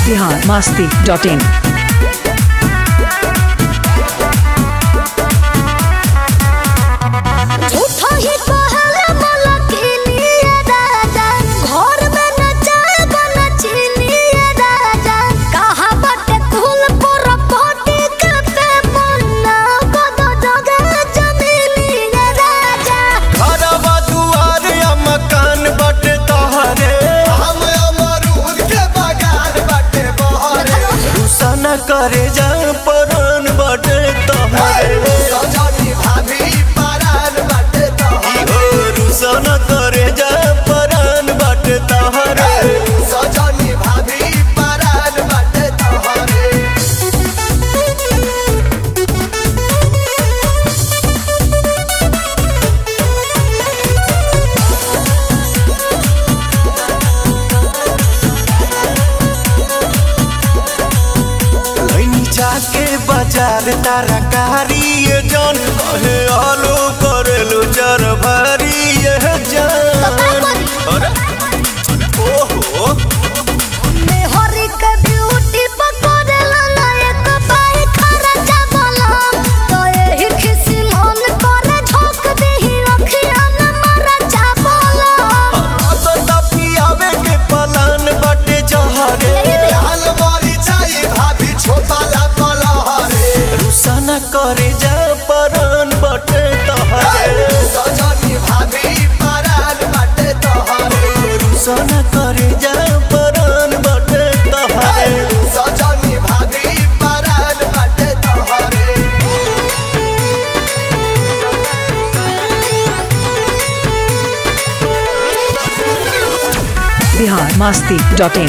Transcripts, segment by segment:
biharmasti.in। करे जा परन बाटे तोहरे सजनी भाभी परान बाटे तोहरे रुसन करे जा परन बाटे तोहरे सजनी भाभी परान बाटे तोहरे जाके बाजार तारा कारी ये जान कहे आलो करेलो जर भारी ये जान अरे ओहो मेहरी के ब्यूटी पकड़ला ना एक बाई खर्चा बोला तो एही खिसी मन करे झोंक देही अखिया न मरचा बोला तो तपी आवे के पलान बाटे जहरे लाल मारी चाहिए भाभी छोटा रुसन करे जा परन बाटे तोहरे सजनी भाभी परान बाटे तोहरे रुसन करे जा परन बाटे तोहरे सजनी भाभी परान बाटे तोहरे biharmasti.in।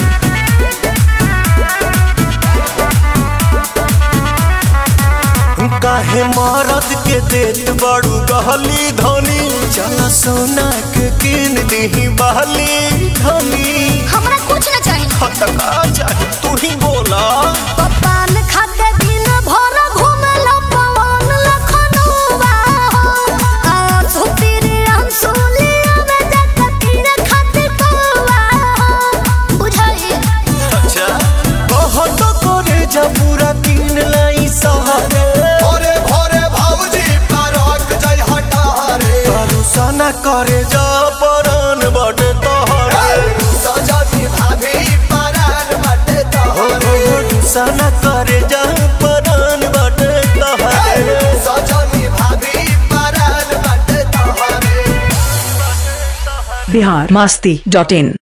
काहे मरद के देत बड़ू गहली धनी चल सोना के किन दही बहली धनी हमरा कुछ न चाहिए हटका चाहे तू ही बोला पपान खाते दिन भर घूमला पवन लखनऊवा आ सुपीरी अंसुलिया में जाके तीर खाते कौवा बुझाई अच्छा बहुत करे जा पूरा किन लाई सहारे भोरे भोरे भाऊजी पारक जय हटारे रुसन करे जा परन बाटे तोहरे सजनी भाभी परान बाटे तोहरे रुसन करे जा परन बाटे तोहरे सजनी भाभी परान बाटे तोहरे biharmasti.in।